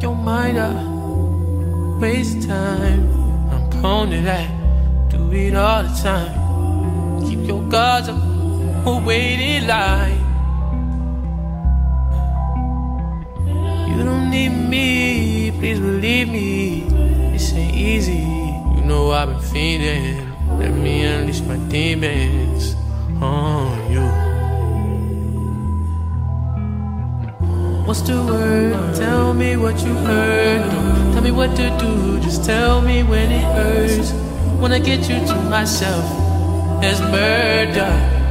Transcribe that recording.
your mind up, waste time. I'm prone to that, do it all the time. Keep your guards up, or wait in line. You don't need me, please believe me. This ain't easy, you know I've been feeding. Let me unleash my demons on you. What's the word? Tell me what you heard. Don't tell me what to do, just tell me when it hurts. When I get you to myself, there's murder.